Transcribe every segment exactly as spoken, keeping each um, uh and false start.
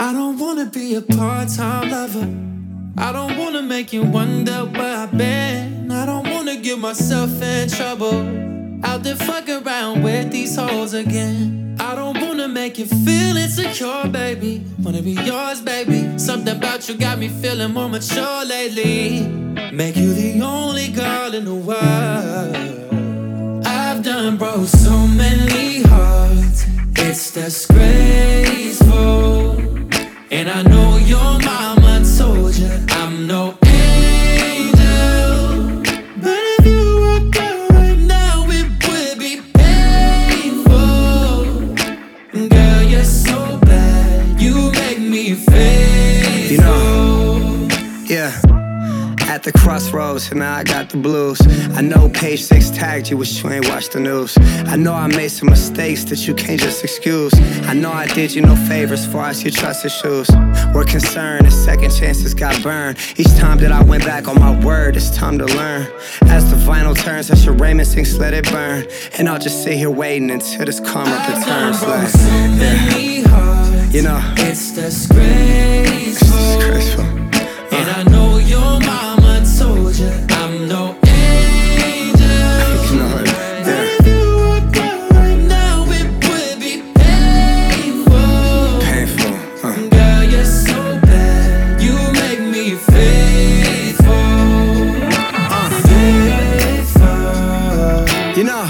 I don't wanna be a part-time lover. I don't wanna make you wonder where I've been. I don't wanna get myself in trouble out there fucking around with these hoes again. I don't wanna make you feel insecure, baby. Wanna be yours, baby. Something about you got me feeling more mature lately. Make you the only girl in the world. I've done broke so many hearts, it's disgraceful. And I know your mama told you I'm no angel, but if you walked out right now, it would be painful. Girl, you're so bad, you make me faithful. You know, yeah. At the crossroads, and now I got the blues. I know page six tagged you, wish you ain't watched the news. I know I made some mistakes that you can't just excuse. I know I did you no favors as far as your trusted shoes. We're concerned, and second chances got burned. Each time that I went back on my word, it's time to learn. As the vinyl turns, as your Raymond sings, let it burn. And I'll just sit here waiting until this karma returns. Like, so many yeah. hearts, You know, it's disgraceful. it's disgraceful. Uh. And I know your mama told you I'm no angel. You know it, yeah. If you walked out right now, it would be painful. Painful, uh. Girl, you're so bad, you make me faithful. uh. Faithful. You know,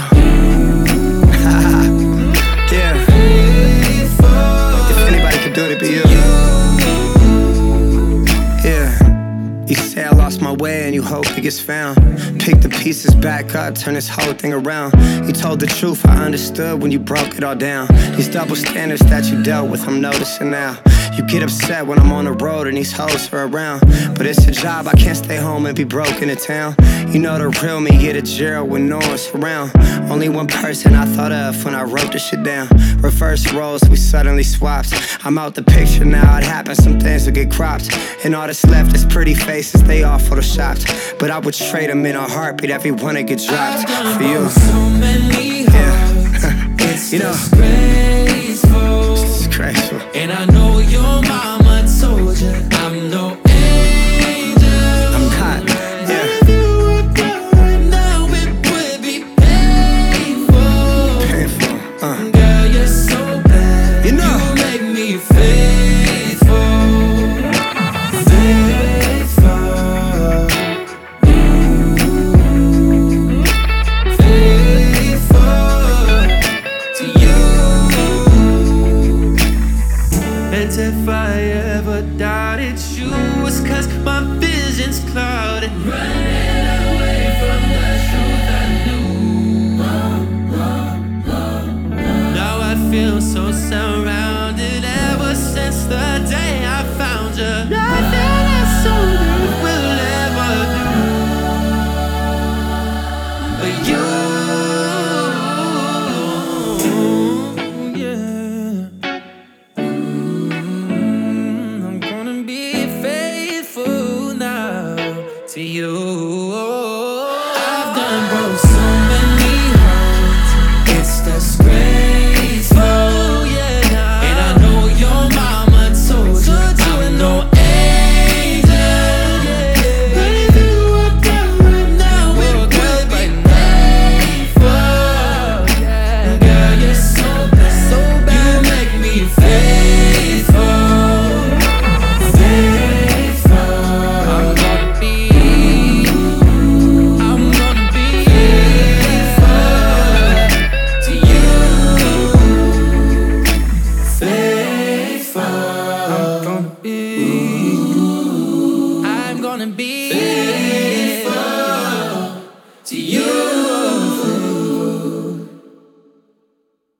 yeah. Faithful. If anybody could do it, it'd be you. Yeah. You say I lost my way and you hope it gets found. Pick the pieces back up, turn this whole thing around. You told the truth, I understood when you broke it all down. These double standards that you dealt with, I'm noticing now. You get upset when I'm on the road and these hoes are around. But it's a job, I can't stay home and be broke in the town. You know the real me, get a jail when no one's around. Only one person I thought of when I wrote this shit down. Reverse roles, we suddenly swapped. I'm out the picture now, it happens, some things will get cropped. And all that's left is pretty faces, they all photoshopped. But I would trade them in a heartbeat, every one that get dropped for you. So many hearts, Yeah. it's You know, disgraceful. it's disgraceful. And I know your mama told you I'm no angel. I'm not, yeah. If you walked out right now, it would be painful. Painful, uh. Girl, you're so bad, You know. you make me faithful. Faithful. Faithful to you. And if I ever doubted you, it's cause my vision's clouded. Running away from the truth I knew. Now I feel so surrounded ever since the day I found you. Nothing else on earth will ever do but you. Yeah. I'm gonna be faithful now to you. I've done broke so many hearts, it's disgraceful. Yeah, and I know your mama told you I'm no angel. But if you walked out right now, it would be painful. Girl, you're so bad, so bad. You make me faithful. Faithful. I'm gonna be, I'm gonna be faithful to you. Faithful. I'm gonna be, I'm gonna be faithful to you.